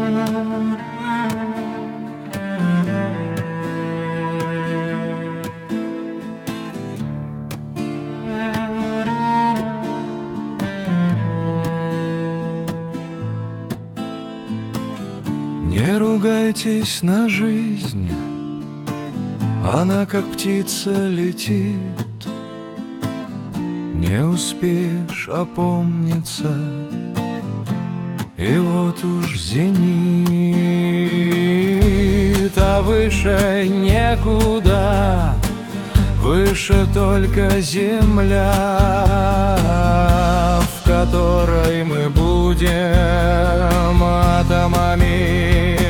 Не ругайтесь на жизнь, она как птица летит. Не успеешь опомниться, и вот уж зенит. А выше некуда, выше только земля, в которой мы будем атомами.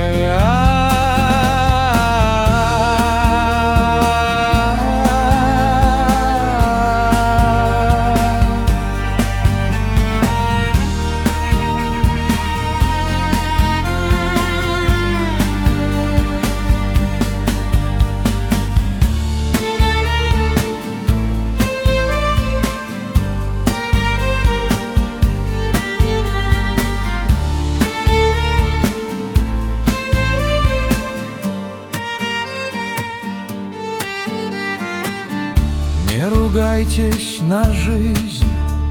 Не ругайтесь на жизнь,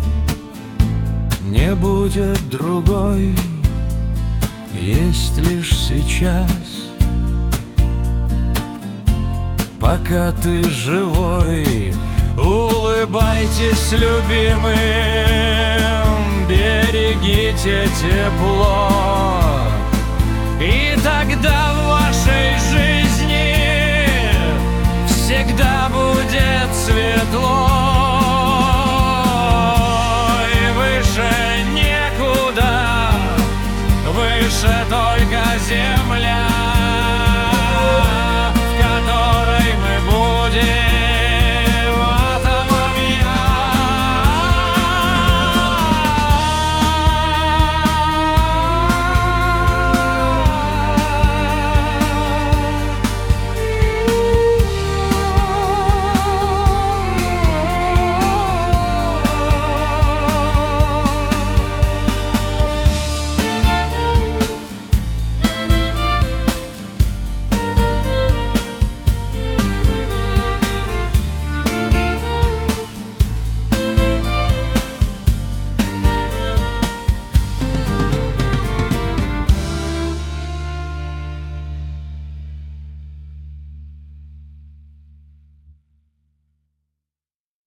не будет другой, есть лишь сейчас. Пока ты живой, улыбайтесь любимым, берегите тепло, и тогда в вашей жизни всегда будет светло. И выше некуда, выше только земля.